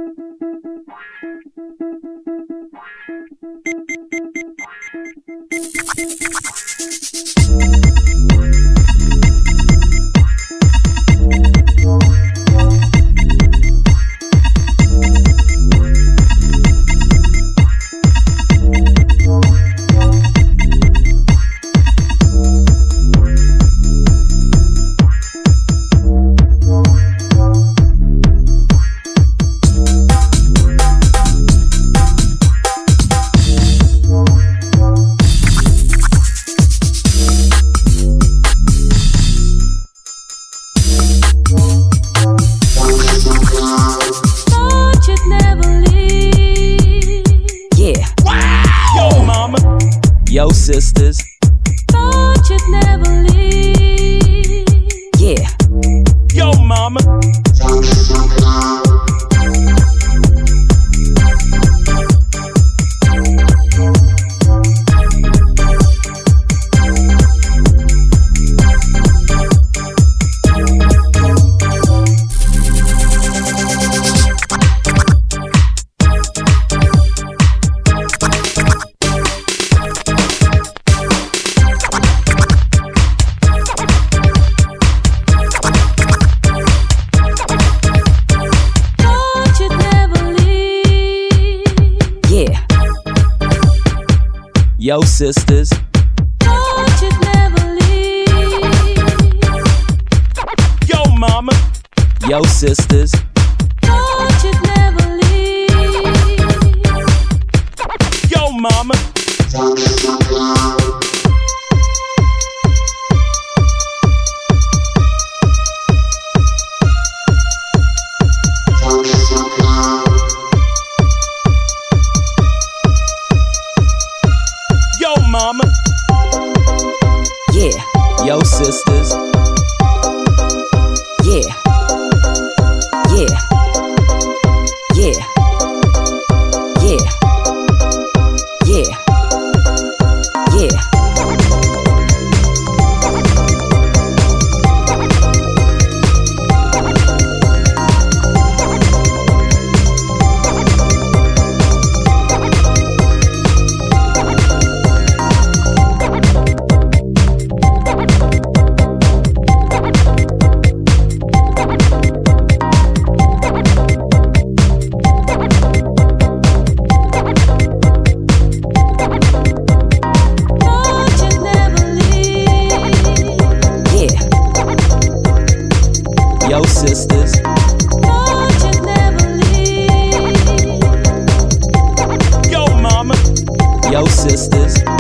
Yo, sisters. Thought you'd never leave. Yeah. Yo, mama. Yo, sisters. Thought you'd never leave. Yo, mama. Yo, sisters. Thought you'd never leave. Yo, mama. Mama. Yeah. Yo, sisters. Yeah. Yeah. Yeah. Yeah. Yeah. Yeah. Yo, sisters. Thought you'd never leave. Yo, mama. Yo, sisters.